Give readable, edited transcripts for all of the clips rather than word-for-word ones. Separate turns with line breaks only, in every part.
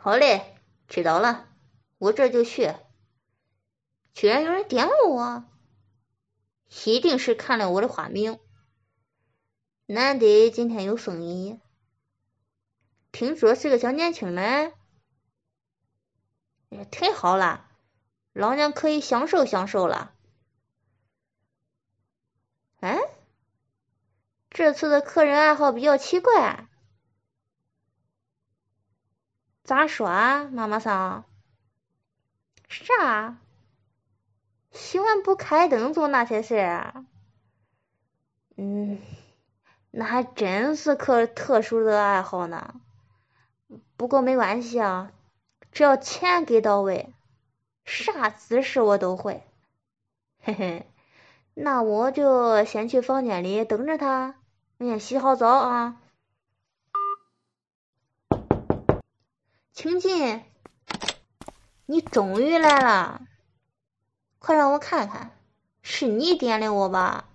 好嘞，知道了，我这就去。居然有人点了我，一定是看了我的花名。难得今天有生意，听说是个小年轻人，太好了，老娘可以享受享受了。哎，这次的客人爱好比较奇怪，咋说啊，妈妈桑？啥？喜欢不开灯做那些事儿？那还真是特殊的爱好呢。不过没关系啊，只要钱给到位，啥姿势我都会。嘿嘿，那我就先去房间里等着他。我先洗好澡啊。晴晴，你终于来了，快让我看看，是你点的我吧？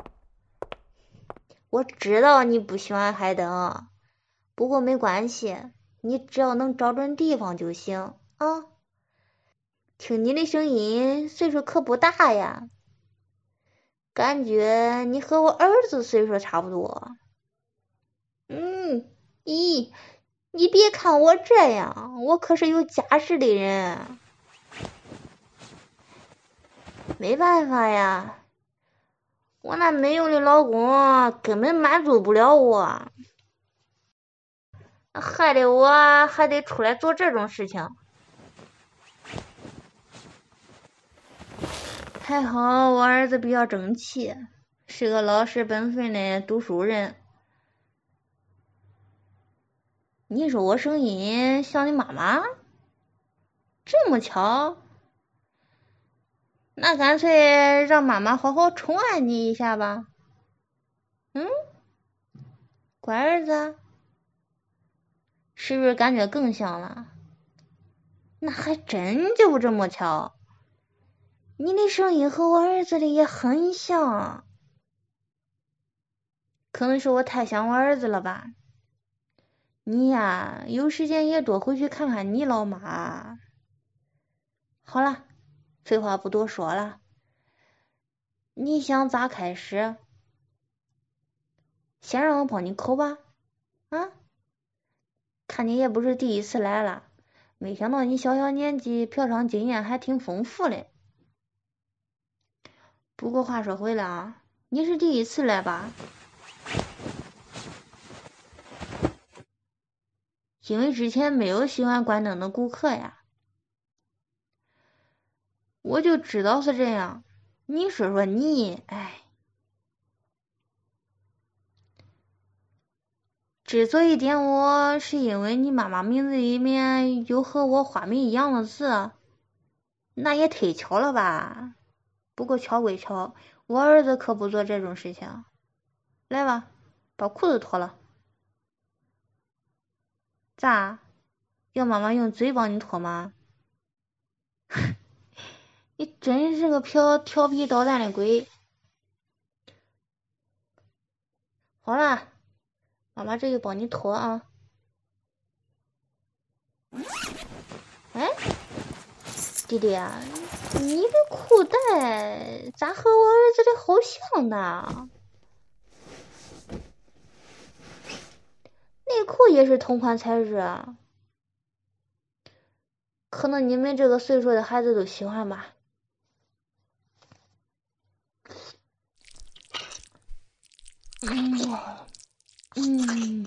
我知道你不喜欢开灯，不过没关系，你只要能找准地方就行啊。听你的声音，岁数可不大呀，感觉你和我儿子岁数差不多。咦，你别看我这样，我可是有家室的人。没办法呀，我那没用的老公根本满足不了我，害得我还得出来做这种事情。还好我儿子比较争气，是个老实本分的读书人。你说我声音像你妈妈？这么巧？那干脆让妈妈好好宠爱你一下吧。乖儿子，是不是感觉更像了？那还真就这么巧，你的声音和我儿子的也很像。可能是我太想我儿子了吧。你呀，有时间也多回去看看你老妈。好了，废话不多说了，你想咋开始？先让我帮你抠吧。啊，看你也不是第一次来了，没想到你小小年纪嫖娼经验还挺丰富的。不过话说回来啊，你是第一次来吧？因为之前没有喜欢关灯的顾客呀。我就知道是这样。你说说你，哎，之所以点我，是因为你妈妈名字里面有和我花名一样的字，那也忒巧了吧？不过巧归巧，我儿子可不做这种事情。来吧，把裤子脱了。咋？要妈妈用嘴帮你脱吗？你真是个调皮捣蛋的鬼。好啦，妈妈这就帮你脱啊。哎，弟弟啊，你的裤带咋和我儿子的好像呢？内裤也是同款材质啊，可能你们这个岁数的孩子都喜欢吧。嗯。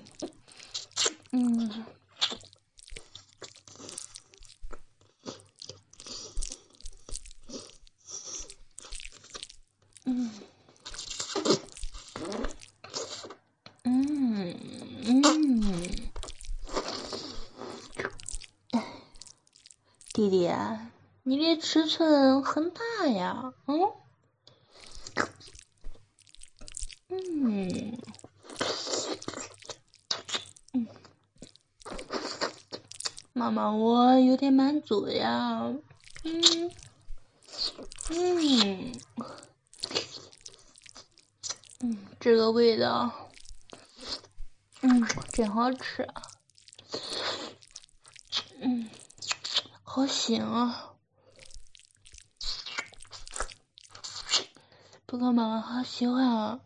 弟弟，你的尺寸很大呀，妈妈，我有点满足呀，这个味道，真好吃，
好腥啊！不过妈妈好喜欢啊。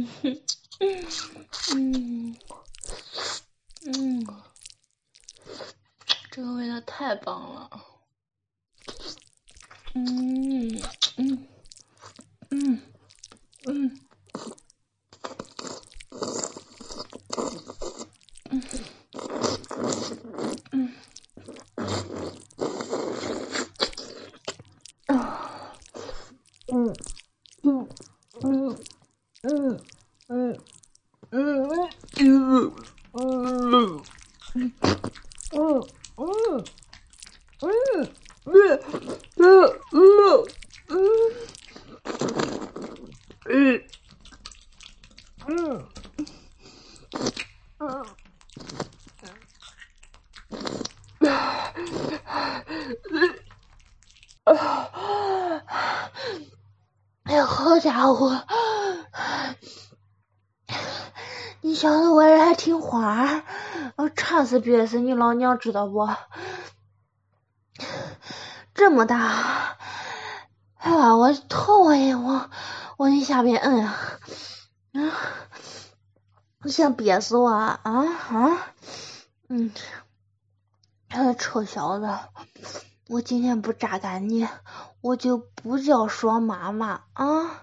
这个味道太棒了。哎呀，好家伙！你小子我这还听话，我差死憋死你老娘知道不？这么大，哎呀，我头哎，往你下边摁呀！你想憋死我啊？臭小子，我今天不榨干你，我就不叫爽妈妈啊！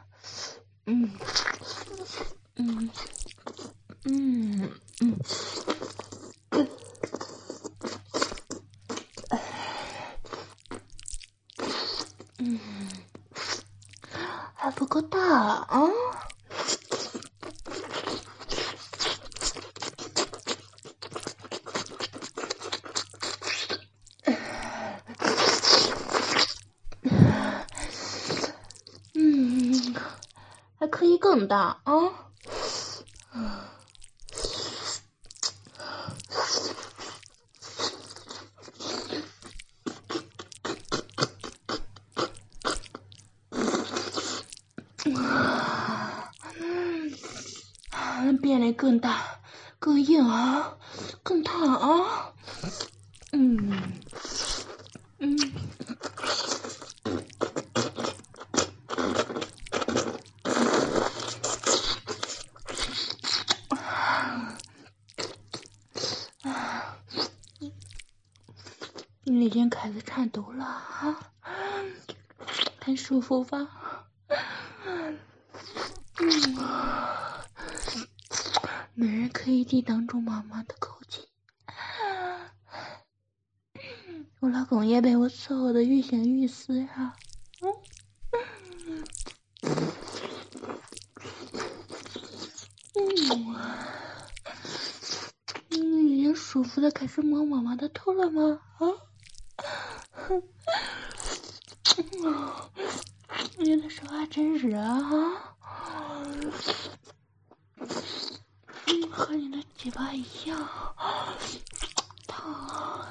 还不够大啊！还可以更大啊！变得更大、更硬啊、更烫啊！你已经开始颤抖了啊，很舒服吧？没人可以抵挡住妈妈的口气，我老公也被我伺候的欲仙欲死呀！你已经舒服的开始摸妈妈的头了吗？你的手还真热啊！和你的鸡巴一样烫。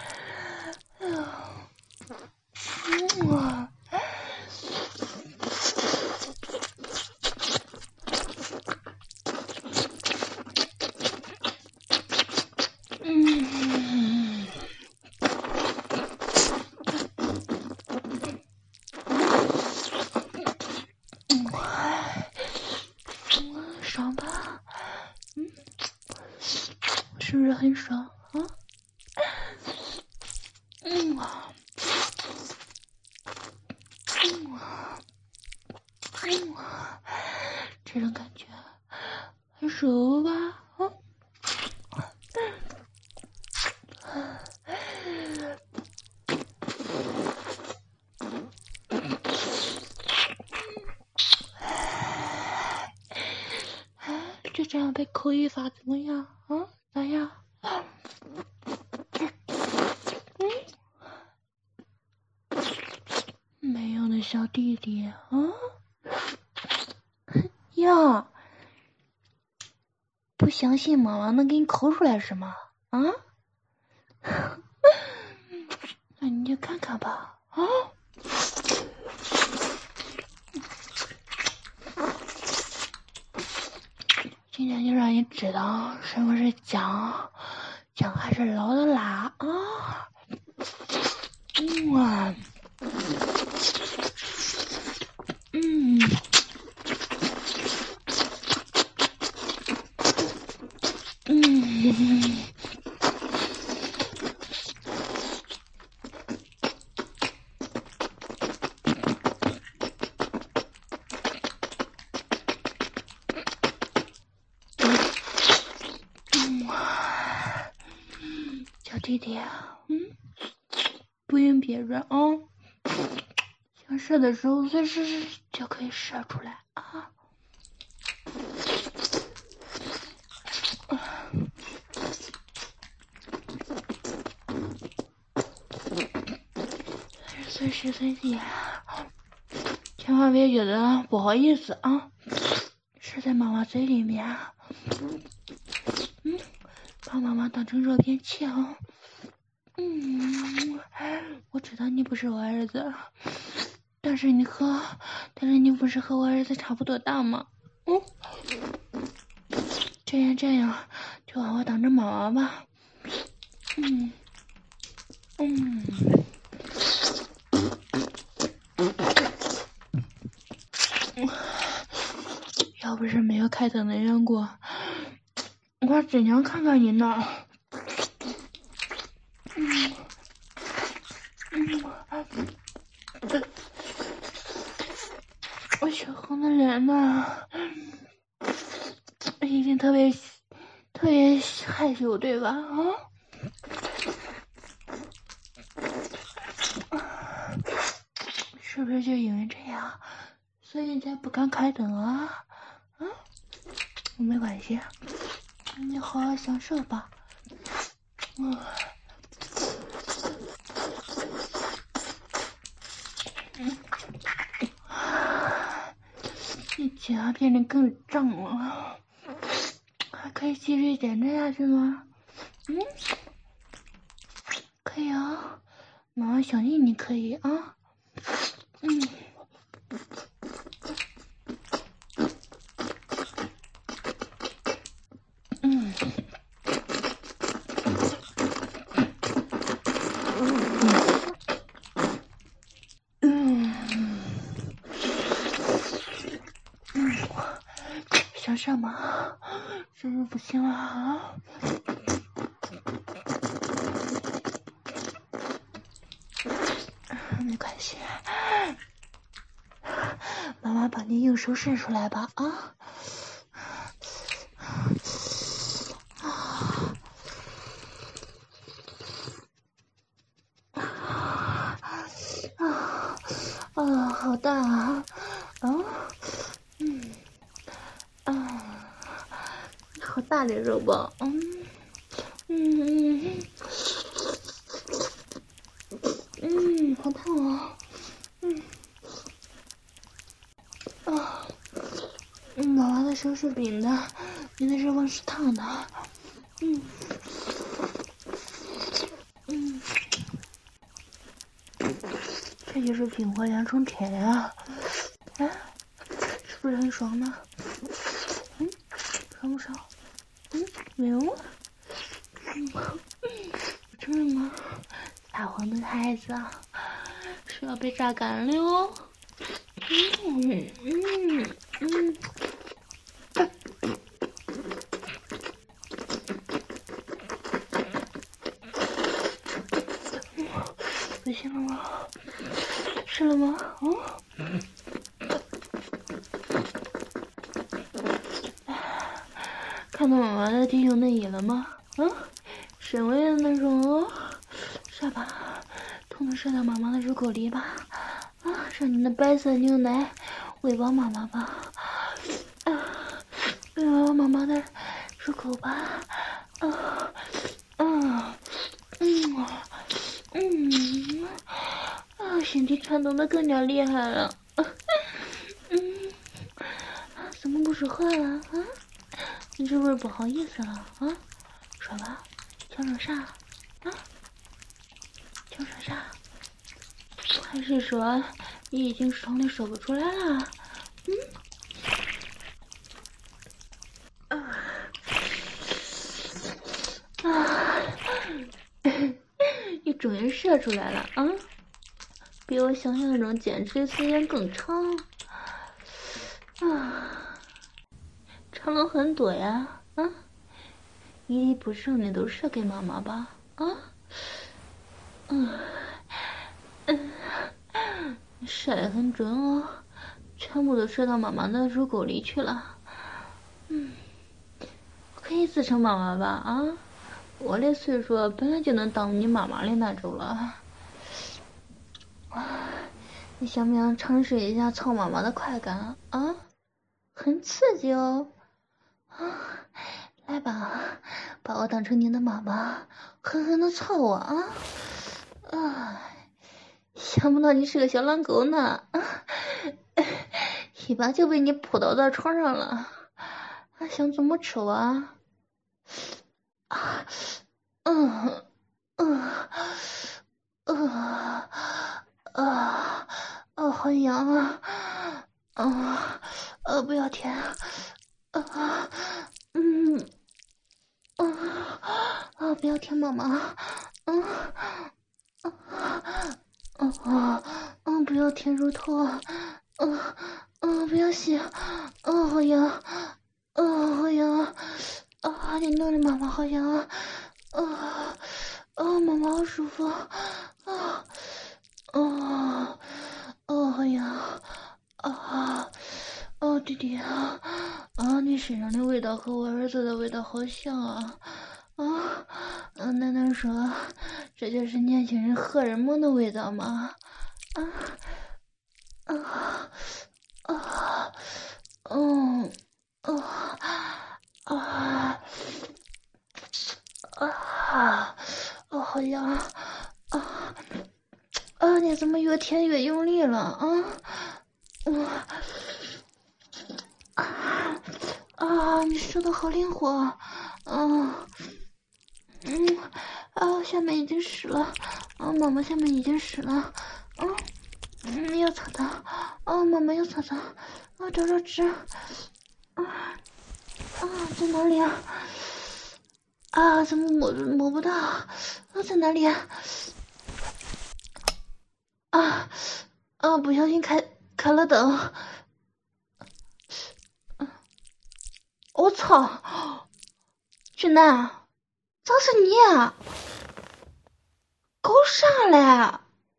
爽吧？是不是很爽啊？这种感觉很舒服吧？就这样被口语法怎么样啊？咋样？没用的小弟弟啊！呀，不相信妈妈能给你抠出来是吗？啊？那你就看看吧啊！今天就让你知道什么是姜，姜还是老的辣啊！ 小弟弟，不用憋着啊，想射的时候随时就可以射出来啊。随时随地，千万别觉得不好意思啊，射在妈妈嘴里面，把妈妈当成热便器啊。我知道你不是我儿子，但是你不是和我儿子差不多大吗？这样就把我当成妈妈吧。要不是没有开灯的缘故，我真想看看你呢。我血红的脸呢，一定特别害羞，对吧？是不是就因为这样，所以你才不敢开灯啊？没关系，你好好享受吧。你嘴巴变得更胀了，还可以继续坚持下去吗？可以啊，妈妈相信你可以啊。想什么？是不是不行了啊？没关系，妈妈帮你用手伸出来吧啊！好大啊！好大的肉棒，好烫啊！妈妈的手是冰的，你的肉棒是烫的。这就是冰火两重天呀！是不是很爽呢？爽不爽？没有吗？真的吗？撒谎的孩子是要被榨干了哟！不行了吗？是了吗？看到妈妈的弟兄内衣了吗？深 V 的那种哦，射吧，统统射到妈妈的乳沟里吧！让你的白色牛奶喂饱妈妈吧！喂饱妈妈的乳沟吧！身体颤动的更加厉害了。怎么不说话了你是不是不好意思了说吧，想说啥想说啥？还是说你已经爽的说不出来了？你终于射出来了比我想象中坚持的时间更长啊，长了很多呀啊！一粒不剩的都射给妈妈吧啊！射得很准哦，全部都射到妈妈的乳沟里去了。可以自称妈妈吧啊！我的岁数本来就能当你妈妈的那种了。你想不想尝试一下操妈妈的快感啊？很刺激哦！啊，来吧，把我当成你的妈妈，狠狠的操我啊！啊，想不到你是个小狼狗呢，一把就被你扑倒到床上了，还想怎么吃我啊？好痒啊！不要舔！不要舔妈妈！不要舔乳头！不要洗！好痒！好痒！你弄的妈妈好痒啊！妈妈好舒服！好痒！弟弟啊！你身上的味道和我儿子的味道好像啊！难道说这就是年轻人荷尔蒙的味道吗？好痒！你怎么越舔越用力了你说的好灵活！下面已经湿了，妈妈下面已经湿了，要擦擦，妈妈要擦擦，找找纸，在哪里啊？怎么摸不到？在哪里不小心开了灯，我操！俊男，咋是你啊？搞啥嘞？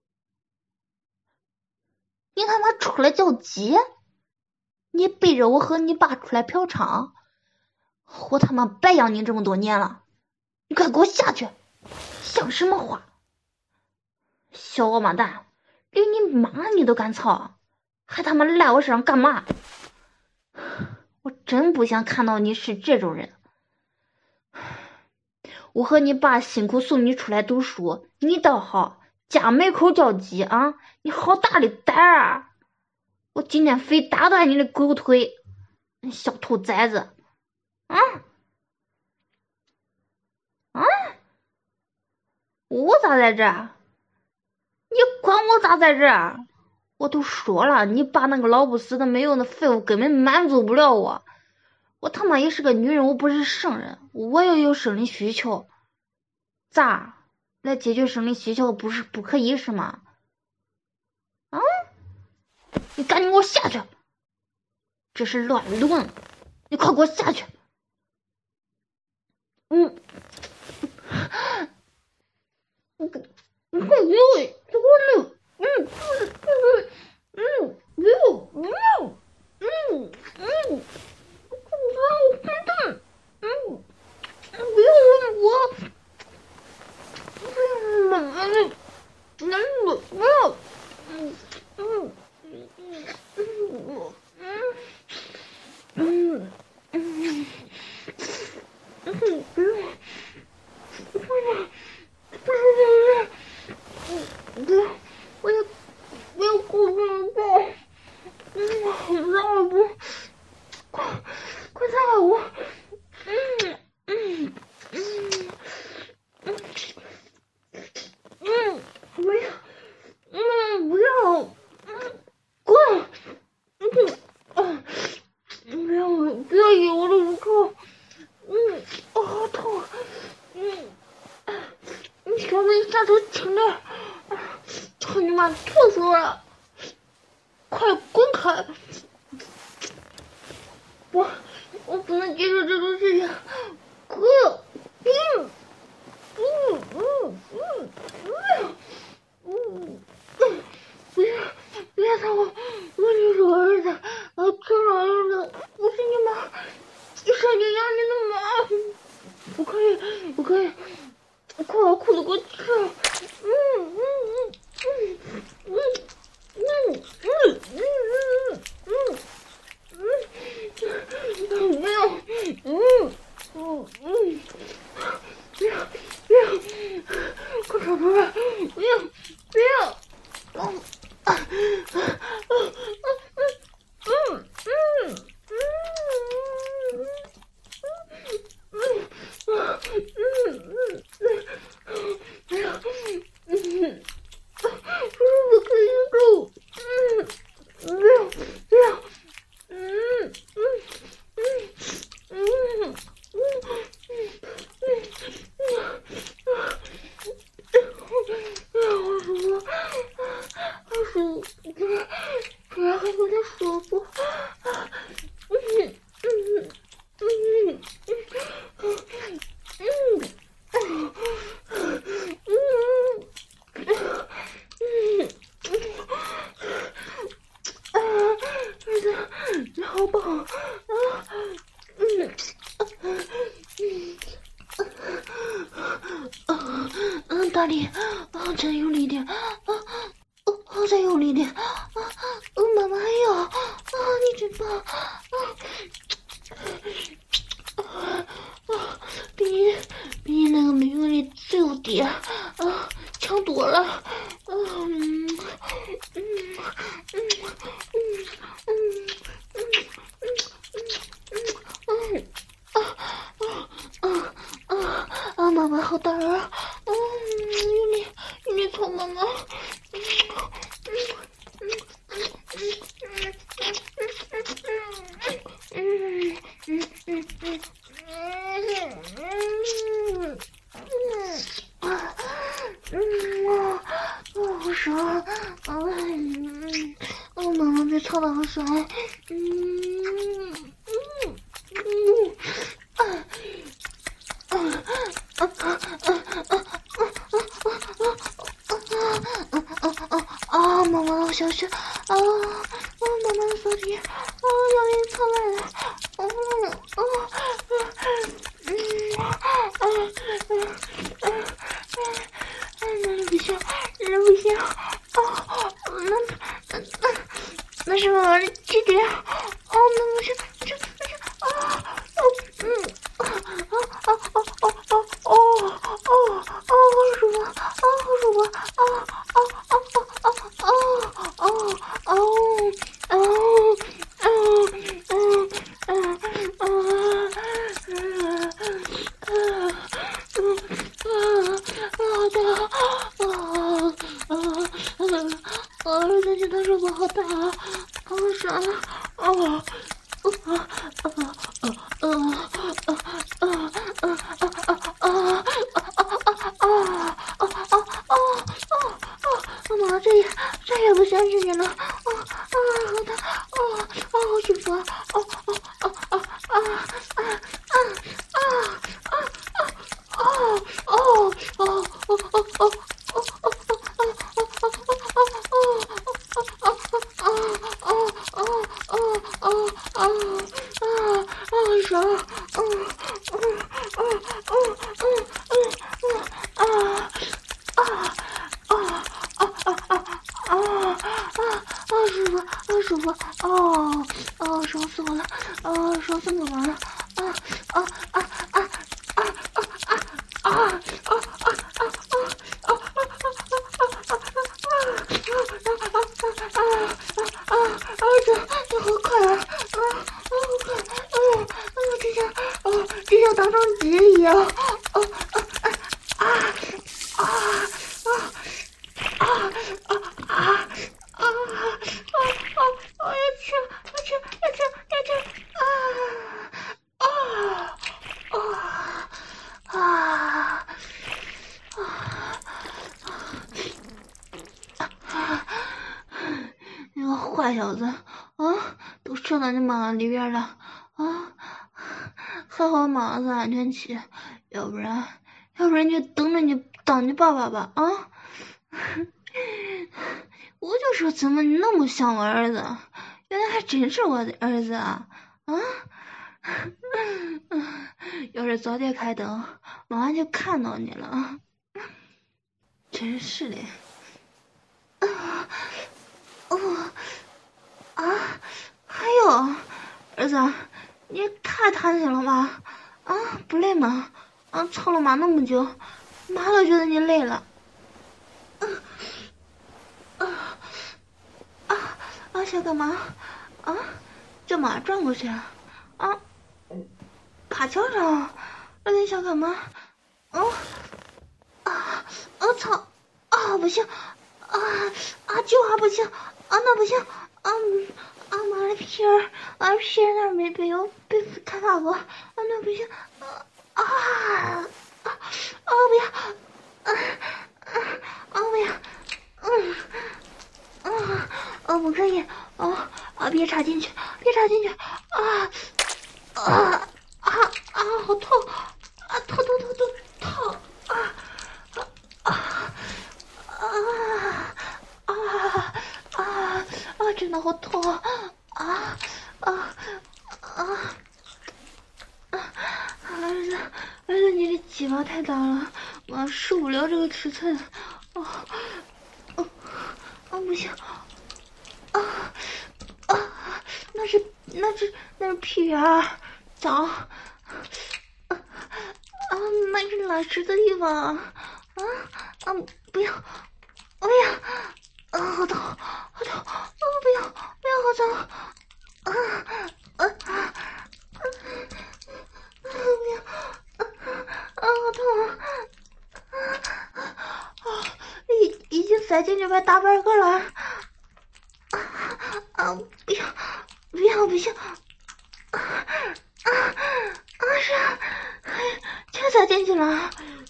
你他妈出来叫鸡？你背着我和你爸出来嫖娼？我他妈白养你这么多年了，你快给我下去！像什么话？小王八蛋，连你妈你都敢操，还他妈赖我身上干嘛？我真不想看到你是这种人。我和你爸辛苦送你出来读书，你倒好，家门口叫鸡啊！你好大的胆儿！我今天非打断你的狗腿，小兔崽子！我咋在这？你管我咋在这？我都说了，你爸那个老不死的没用的废物根本满足不了我。我他妈也是个女人，我不是圣人，我也有生理需求。咋？来解决生理需求不可以是吗？你赶紧给我下去！这是乱伦，你快给我下去！你快给我！下手轻点！操你妈，吐死我！ 不能接受这种事情。不要打我！我就是我儿子，就是我儿子，我是你妈，上天养你的妈，不可以，不可以，快把裤子给我吃！不要，不要，快跑出来！不要，不要！我可以走。不要，不要。主要还有点舒服。你好棒啊！大力，再用力一点，再用力一点，妈妈还有，你真棒，比你那个没用力自由点，强多了，妈妈好大啊！用力操妈妈！好爽！妈妈被操的好爽！妈妈好小声！妈妈的身体，要被操烂了！那不行，不行！那是我的起点！那不行，不行！好舒服！好舒服！我儿子觉得手包好大，好爽！妈妈这也不相信你了，好大，好舒服，舒服，爽死我了，爽死我了，这好快啊，就像打桩机一样，那个坏小子，都射到你妈妈里边了， 还好马是安全期，要不然就等着你当你爸爸吧啊！我就说怎么那么像我儿子，原来还真是我的儿子啊！要是早点开灯，马上就看到你了。真是的。还有儿子，你太贪心了吧？不累吗？操了马那么久，马都觉得你累了。想干嘛？这马转过去爬墙上，儿子你想干嘛？操！不行！就不行！那不行！马的皮儿那没被开发过，那不行！不要！不要！不可以！别插进去！好痛！痛！真的好痛！儿子，你的鸡巴太大了，我受不了这个尺寸。不行！那是屁眼儿，脏！那是拉屎的地方！不要！好痛！不要！好脏！不要！好痛！已经塞进去快大半个了！不行！全塞进去了！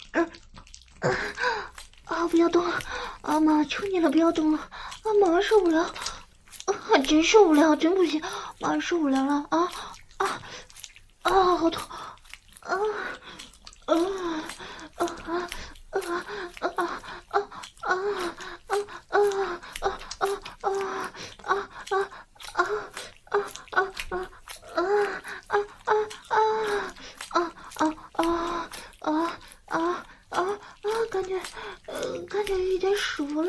不要动！妈，求你了，不要动了！妈受不了！真受不了，真不行！妈受不了了！好痛！感觉有点舒服了。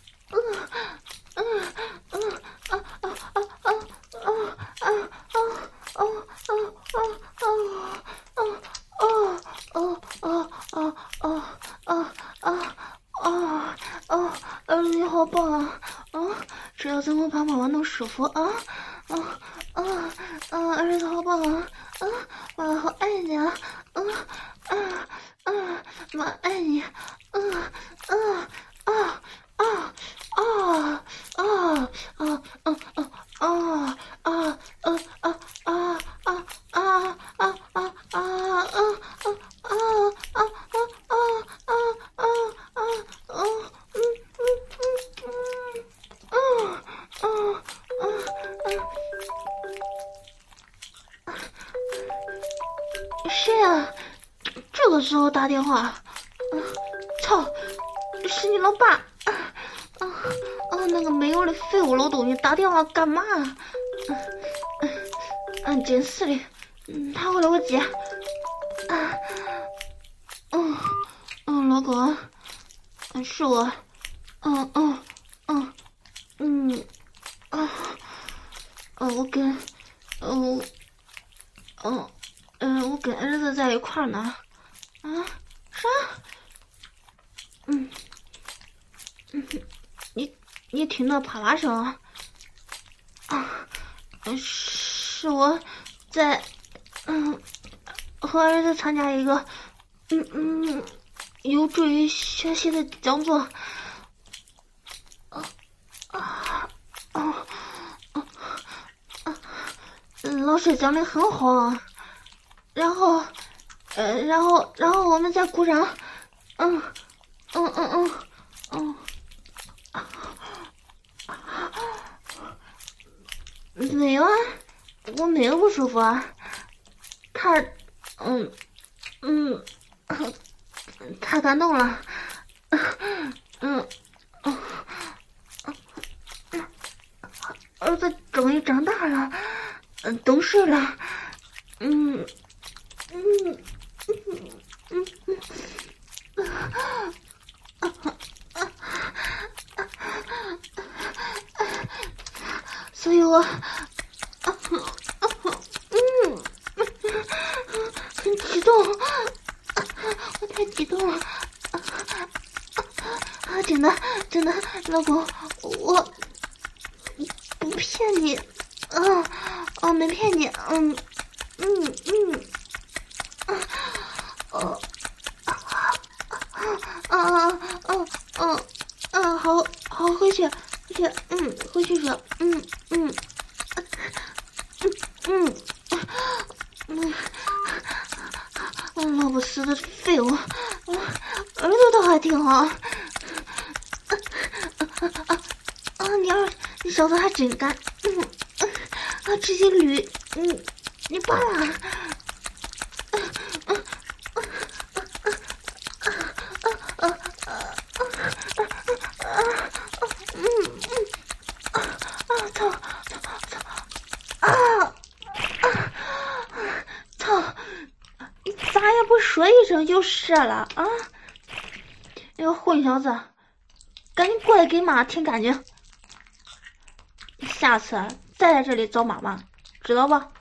你好棒啊！知道怎么把妈妈弄舒服啊！儿子好棒啊！妈好爱你啊！妈爱你！谁啊？这个时候打电话？操！是你老爸！那个没用的废物老东西打电话干嘛？真是的！拿回来我接。老公，是我。我跟儿子在一块儿呢。啥？你听到啪啪声？是我在和儿子参加一个有助于学习的讲座。老师讲的很好啊，然后我们在鼓掌。没有啊，我没有不舒服啊。 太感动了。儿子终于长大了，懂事了。所以我很激动，我太激动了。真的，老公，我不骗你，没骗你，好，回去，回去说，老不死的废物，耳朵倒还挺好。你手头还真干，这些驴，你扒拉。操！你咋也不说一声就是了啊！那个混小子，赶紧过来给妈舔干净。下次再来这里找妈妈，知道吧？